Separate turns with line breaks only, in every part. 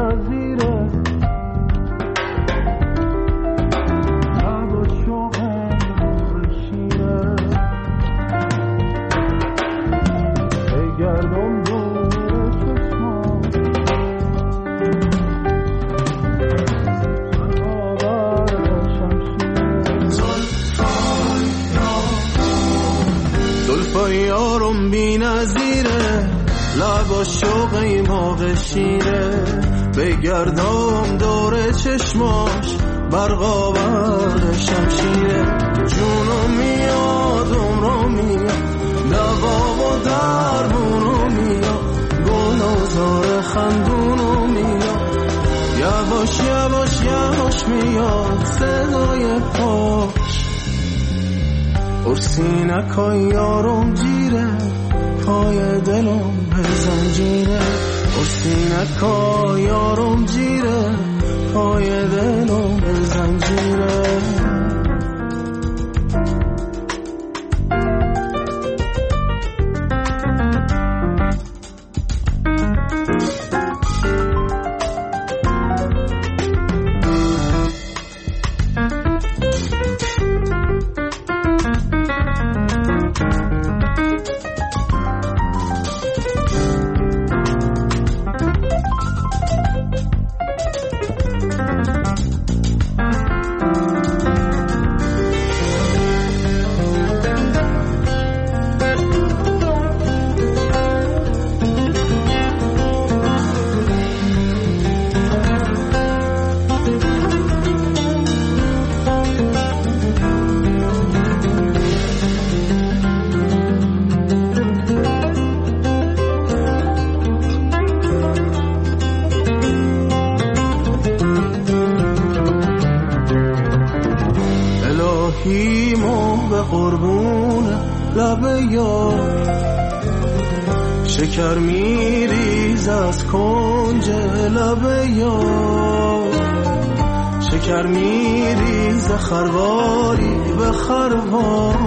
نظیره لب و شوقم شیره بگردم دور چشمام برابر شمشیره زلفای یارم بی نظیره لب و شوقی موقع شیره بگردم دور چشماش برقابر شمشیره جونم میاد عمرم میاد دوا و درمونم میاد گل و زار خندونم میاد یواش یواش یواش میاد صدای پاش ارسینکای یارم جیره پای دلم به زنجیره ارسینکای یارم جیره پای دلم به زنجیره الهیمو به قربون لب یار شکر میریز از کنج لب یار شکر میریز خرواری به خروار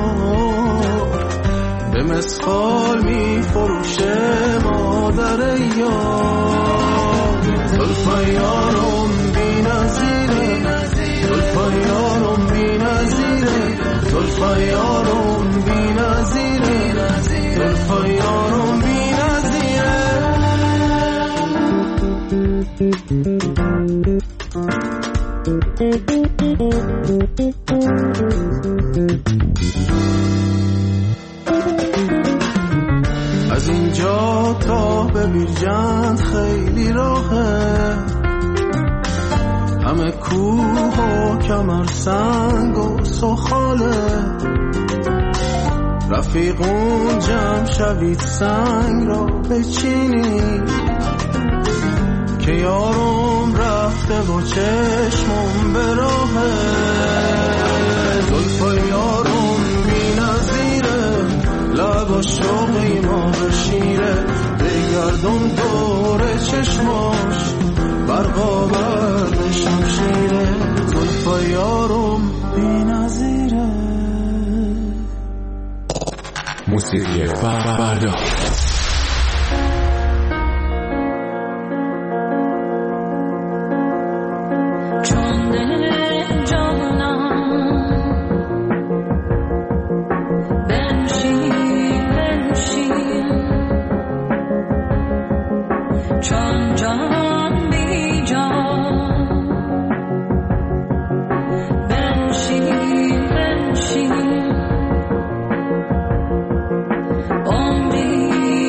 به مسخال میفروشه مادر یار زلفای یارم بی نظیره زلفای یارم بی نظیره زلفای یارم بی نظیره زلفای یارم بی نظیره از اینجا تا به بیرجند خیلی راهه همه کوه و کمر سنگ و سخاله رفیقون جمع شوید سنگ را بچینید که یارم رفته و چشمم به راهه زلفای یارم بی نظیره لب و شوقی ما به شیره بگردم دور چشماش برقابر به شمشیره زلفای یارم بی نظیره
موسیقی فردا
عمری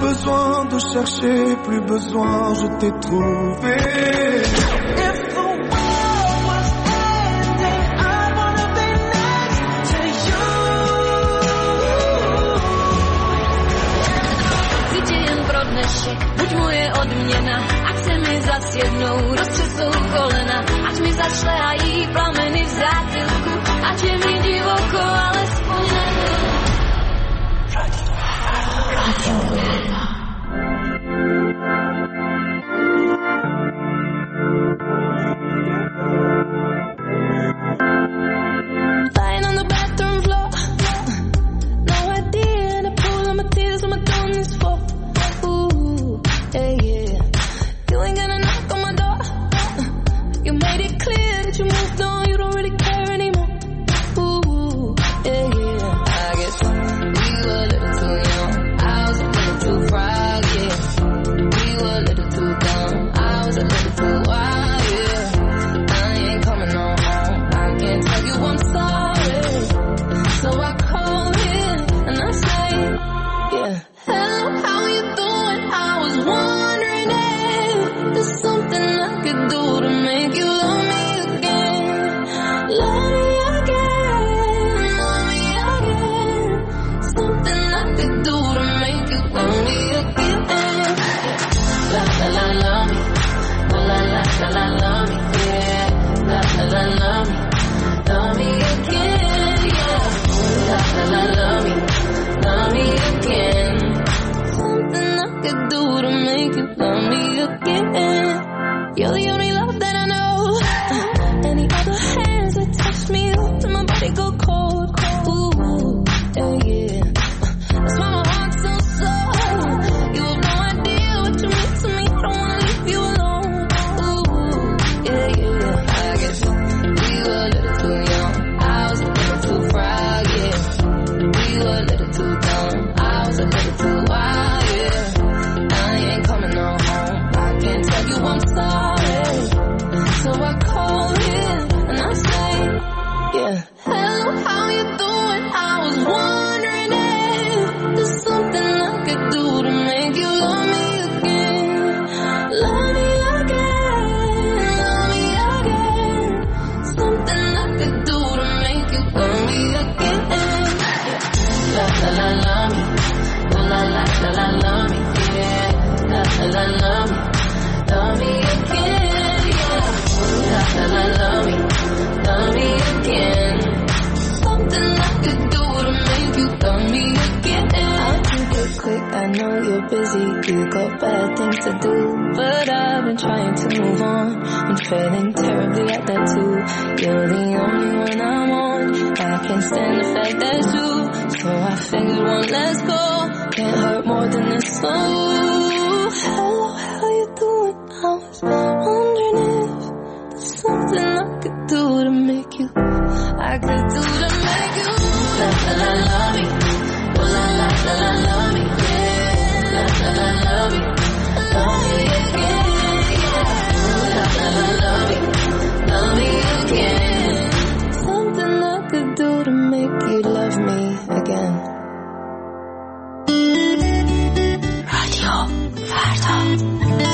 besoin de chercher, plus besoin, je t'ai trouvé. If the world was ending, I wanna be next to you.
Chci jen pro dnešek, buď moje odměna, ať se mi zas jednou roztřesou kolena, ať mi zašlehají plameny v zátilku, ať je mi divoko, alespoň nevím.
Lying on the bathroom floor, no idea, and I pull on my tears, what am I doing this for? Ooh, yeah, yeah. You ain't gonna knock on my door. You made it clear that you moved on, you don't really care anymore. Ooh, yeah, yeah. I guess we were a little too young, I was a little too fragile, yeah. We were a little too dumb, I was a little too wild, yeah. I ain't coming on home, I can't tell you I'm sorry. So I call in and I say, yeah, hello, how you doing? I was wondering if there's something I could do to make you love me again. Love me again, love me again. Something I could do to make you love me again. La la la love me, oh la la la la love me, yeah. La la la love me, love me again, yeah. La la la love me again. Something I could do to make you love me again. You're the only love that I know. Any other hands that touch me, and my body go cold. Ooh, yeah, yeah. That's why my heart's so sore. You have no idea what you mean to me. I don't wanna leave you alone. Ooh, yeah, yeah. I guess we were a little too young, I was a little too fragile, yeah. We were a little too dumb, I was a little too wild, yeah. I ain't coming on home, I can't tell you I'm sorry. So I call in and I say, yeah, hello, how you doing? I was wondering if there's something I could do to make you love me again. Love me again, love me again. Something I could do to make you love me again. La la la love me, oh la la la la love me, yeah. La la la love me again, yeah. La la la love me again. Something I could do to make you love me again. I'll keep it quick, I know you're busy, you got bad things to do, but I've been trying to move on, I'm failing terribly at that too. You're the only one I want, I can't stand the fact that you, so I figured one less go, can't hurt more than this. So hello, how you doing? I was wondering if there's something I could do to make you, I could do to make you la la la love me, oh la la la la love me, yeah. La la la love me again, yeah. La la la love me again. Something I could do to make you love me again. Radio Farda.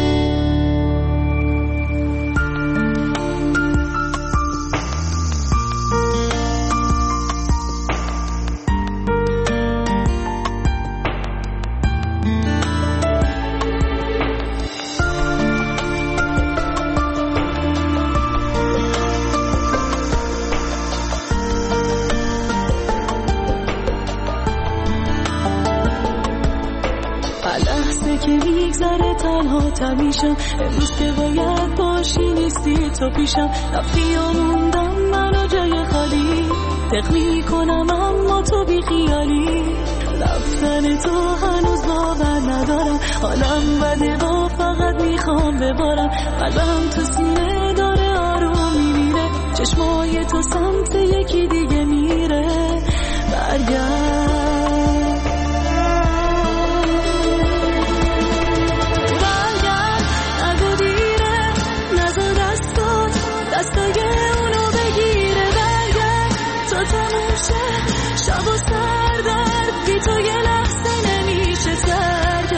که میگذره تنها تمیشم، امروز که باید باشی نیستی تو پیشم. رفتی و موندم منو جای خالی، دق میکنم اما تو بی خیالی. رفتن تو هنوز باور ندارم، حالم بده و فقط میخوام ببارم. قلبم تو سینه داره آروم میمیره، چشمای تو سمت یکی دیگه میره. برگرد دستای اونو بگیره. برگرد تا تموم شه شب و سردرد، بی تو یه لحظه نمیشه سرگرد.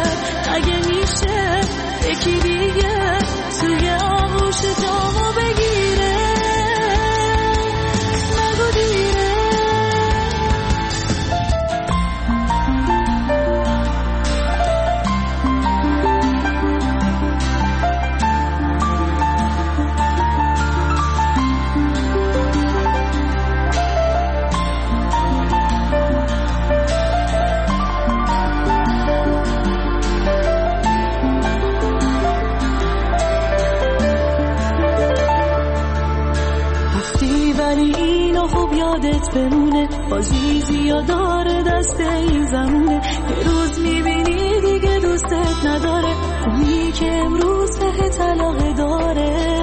یادت بمونه، بازی زیاد داره دست این زمونه. یه روز میبینی دیگه دوستت نداره، اونی که امروز به طلاق داره.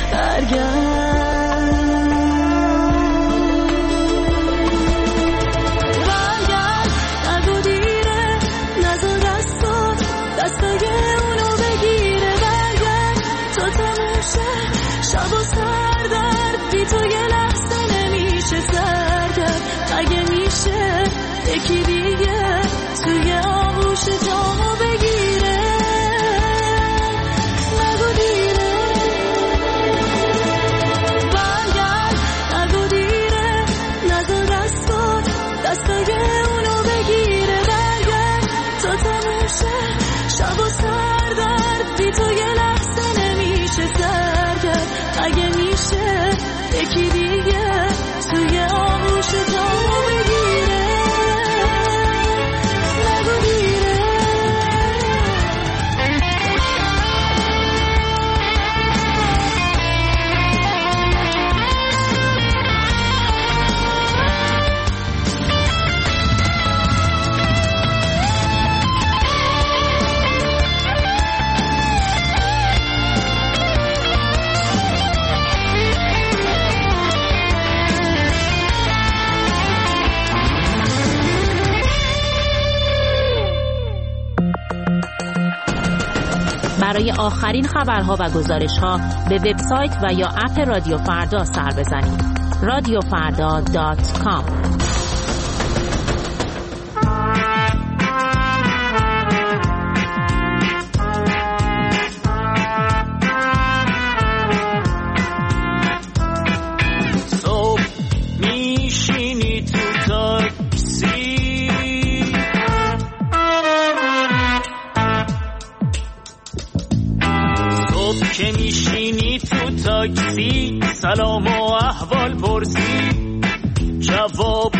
برگرد نگو دیره، نزار دستای اونو بگیره. برگرد تا تموشه شب و سردرد، بی تو یه لحظه نمیشه سرگرد. اگه میشه یکی دیگه توی آغوش جامو بگیره. نگو دیره، برگرد نگو دیره، نزار دستای اونو بگیره. برگرد تا تموشه شب و سردرد، بی تو یه لحظه نمیشه سرگرد. اگه میشه یکی دیگه توی آغوش جامو بگیره. نگو دیره.
برای آخرین خبرها و گزارش‌ها به وبسایت و یا اپ رادیو فردا سر بزنید. radiofarda.com.
که میشینی تو تاکسی، سلام و احوال پرسی، جواب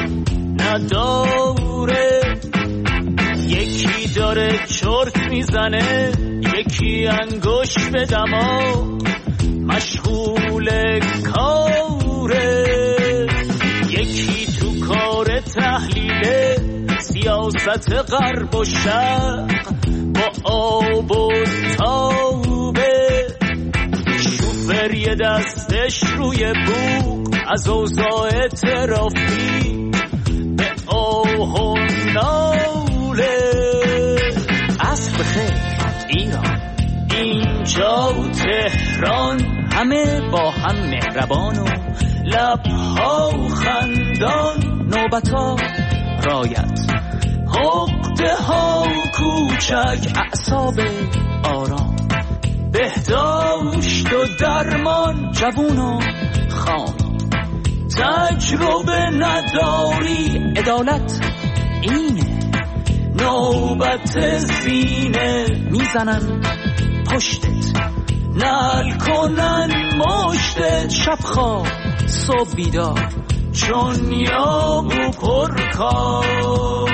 نداره. یکی داره چرت میزنه، یکی انگشت به دماغ مشغول کاره. یکی تو کار تحلیل سیاست غرب و شرق با آب و تابه. شوفر یه دستش روی بوق از اوضاع ترافیک به آه و ناله. عصر بخیر ایران، اینجا تهران، همه با هم مهربان و لبها خندان. نوبتا رایت، عقده ها کوچک، اعصاب آرام، بهداشت و درمان، جوون و خام. تجربه نداری، عدالت اینه، نوبت زینه. میزنن پشتت، نل کنن مشتت، شب خواب صبح بیدار، چون یاب و پرکار.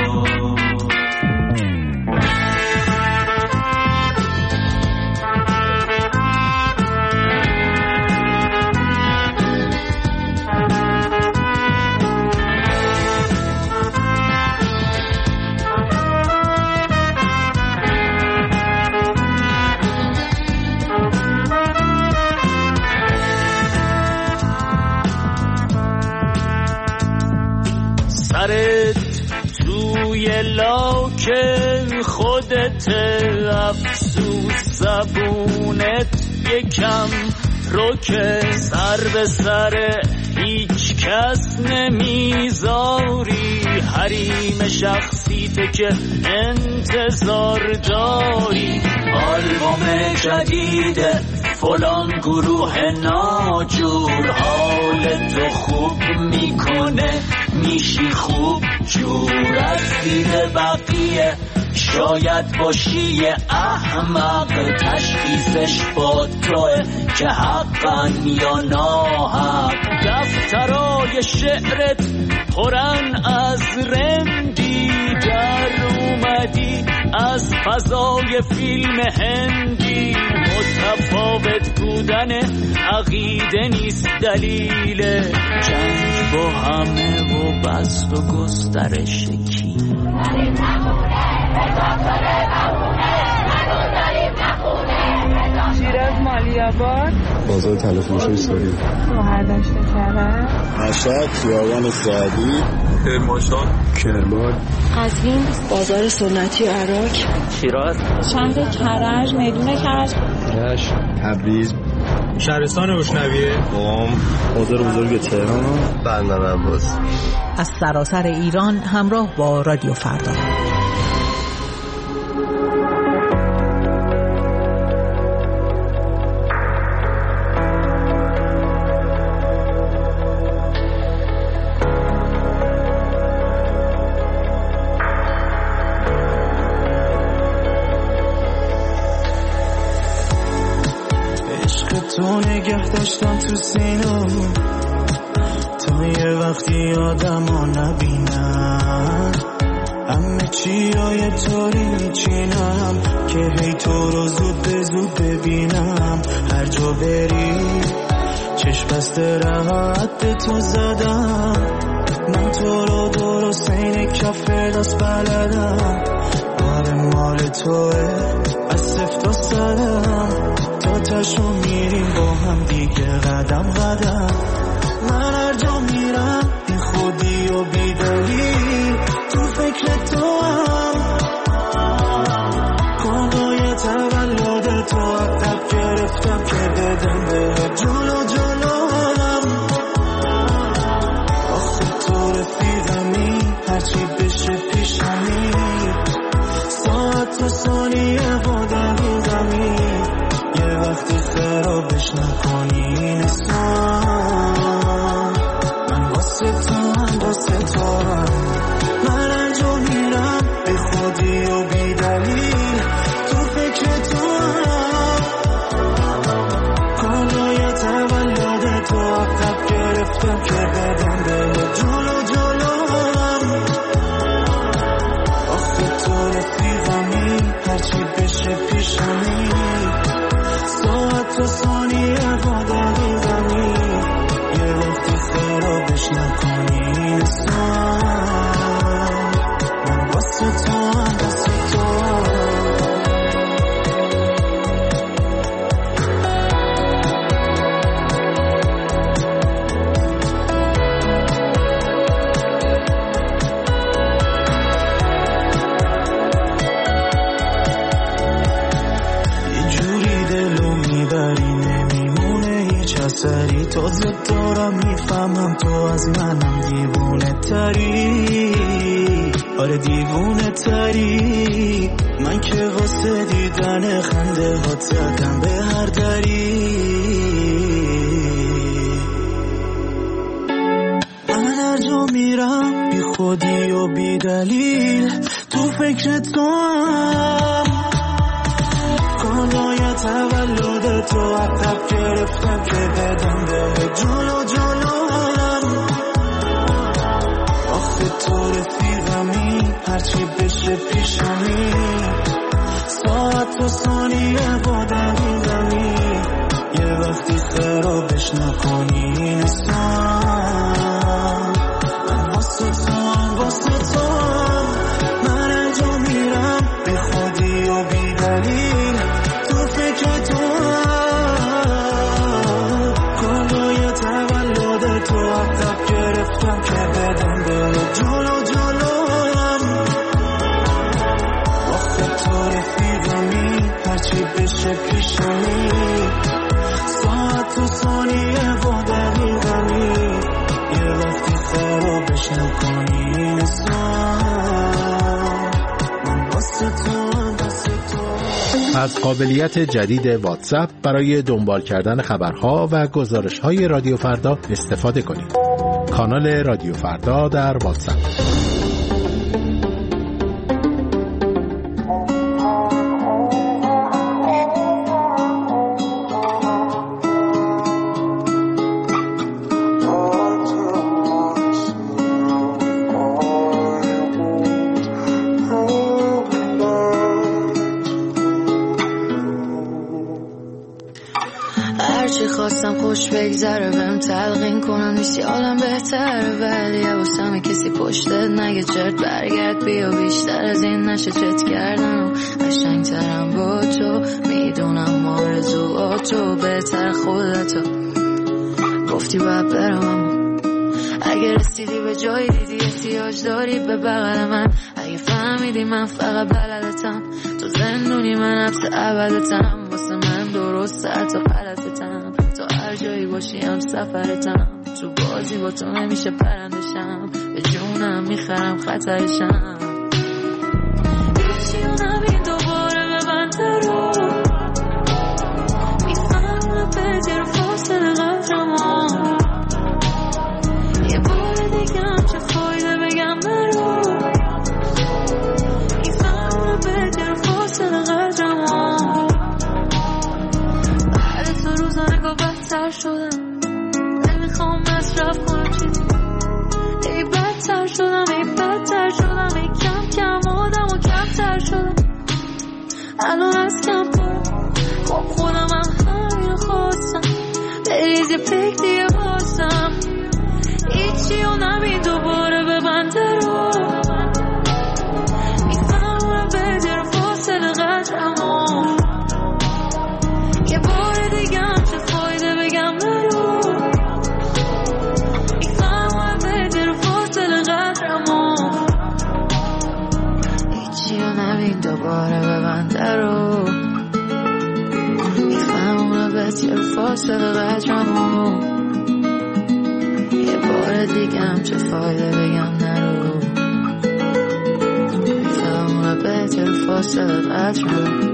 سرت توی لاک خودت، افسوس زبونت یکم روکه. سر به سر هیچ کس نمیذاری، حریم شخصیته که انتظار داری. آلبوم جدید فلان گروه ناجور، حالتو خوب میکنه، میشی خوب جور. از دید بقیه شاید باشی احمق، تشخیصش با توه که حقن یا ناحق. دفترای شعرت پرن از رندی، در اومدی از فضای فیلم هندی. داری. متفاوت بودن عقیده نیست دلیل جنگ با همه و بست و گسترش کی.
شیراز مالی‌آباد،
بازار تلفروش ایستاری،
مهردشت کرج،
مشهد خیابان سعدی، کرمانشاه، کرمان،
قزوین، بازار سنتی عراق،
شیراز،
شهر کرج، میدون کرج،
رشت، تبریز،
شهرستان روشنویه،
قم، بازار بزرگ تهران، بندر عباس.
از سراسر ایران همراه با رادیو فردا.
تو نگه داشتم تو سینم تا یه وقتی آدمو نبینم، همه چی رو یه طوری میچینم که هی تو رو زود به زود ببینم. هر جا بری چشم بسته راحت به تو زدم، من تو رو درست این کف دست بلدم. آره مال توه از صفت تا صدم، تا تشو میریم با هم دیگه قدم قدم. من هر جا میرم بی خودی و بی دلیل تو فکر تو هم. کندای تولد تو عقب گرفتم که بدم به جلو جلو هم. آخه تو رفیقمی هرچی بشه پیشمی، ساعت و ثانیه با دقیقمی. یه وقتی خرابش نکنی نسان، من واسه تو هم واسه تو هم. من هر جا میرم به خودی و بی دلیل تو فکر تو هم. کالای تولد تو عقب گرفتم که بدم به جلو جلو هم. آخه تو رفیقمی هرچی بشه پیشمی، ساعت و ثانیه با دقیقمی. یه وقتی خرابش نکنی نسان، من واسه تو هم واسه تو. سری تازه دارم میفهمم تو از منم دیوونه تری. آره دیوونه تری، من که واسه دیدن خنده هات زدم به هر دری. من هر جا میرم بی خودی و بی دلیل تو فکر تو هم. کالای تولد تو عقب گرفتم که بدم به جلو جلو هم. آخه تو رفیقمی هرچی بشه پیشمی، ساعت و ثانیه با دقیقمی. یه وقتی خرابش نکنی نسان، من واسه تو هم واسه تو هم. من هر جا میرم بی خودی و بی دلیل تو فکر تو هم. کالای تولد تو عقب گرفتم که بدم به جلو جلو هم. آخه تو رفیقمی هرچی بشه پیشمی، ساعت و ثانیه با دقیقمی. یه وقتی خرابش نکنی نسان، من واسه تو هم واسه تو.
از قابلیت جدید واتساپ برای دنبال کردن خبرها و گزارش‌های رادیو فردا استفاده کنید. کانال رادیو فردا در واتساپ.
میخواستم خوش بگذره بهم تلقین کنم نیستی حالم بهتره، ولی حواسم کسی پشتت نگه چرت برگرد بیا، بیشتر از این نشه چت کردم قشنگترم با تو، میدونم آرزوهاتو بهتر خودتو، گفتی باید برم اما اگه رسیدی به جایی دیدی احتیاج داری به بغل من، اگه فهمیدی من فقط بلدتم، تو زندونی من حبس ابدتم، واسه من درست حتی غلطتم، تو هر جایی باشی هم سفرتم، تو بازی با تو نمیشه پرندشم، به جونم میخرم خطرشم، هیچی رو نبین دوباره به من درو، میفهمم بهتر فاصله قدرمو، یه بار دیگه هم چه فایده بگم نرو، میفهمم بهتر فاصله قدرمو، بعد تو روزانه گاه بدتر شدم، نمیخوام مصرف کنم چیزی، ای بدتر شدم ای بدتر شدم، ای کم کم آدم و کمتر شدم، الان از کم پرم، خب خودم هم همین رو خواستم، بریز پک دیگه بازم، هیچی رو نبین دوباره به بنده رو، میفهمم بهتر فاصله قدرمو، یه بار دیگه هم چه فایده بگم نرو، میفهمم بهتر فاصله قدرمو، هیچی رو نبین دوباره به بنده رو، میفهمم بهتر فاصله قدرمو، یه بار دیگه هم چه فایده بگم نرو، میفهمم بهتر فاصله قدرمو.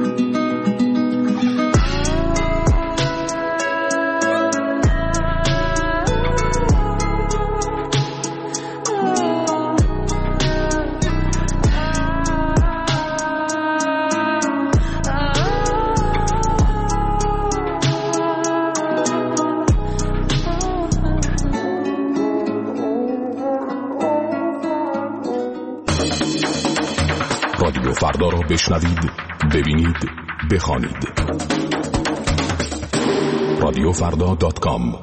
رادیو فردا را بشنوید، ببینید، بخوانید. radiofrda.com.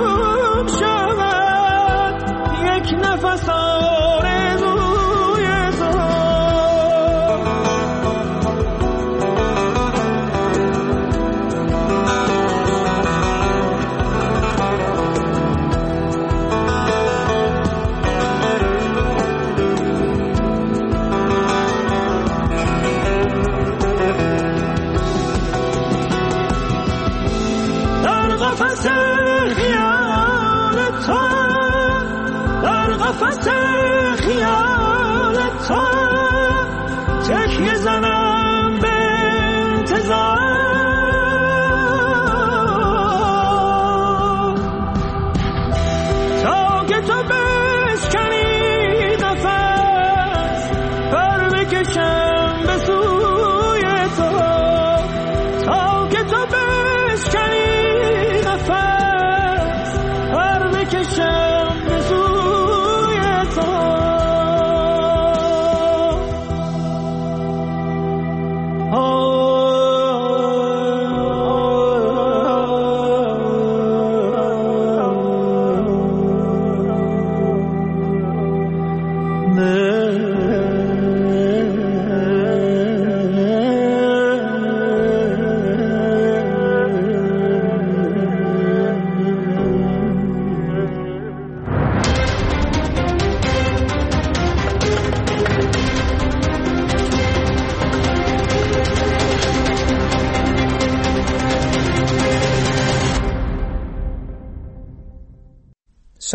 نفس آرزوی قفس خیال تو تکیه زنم به انتظار تا که تو بشکنی نفس پر بکشم به سوی تو تا که تو بشکنی نفس پر بکشم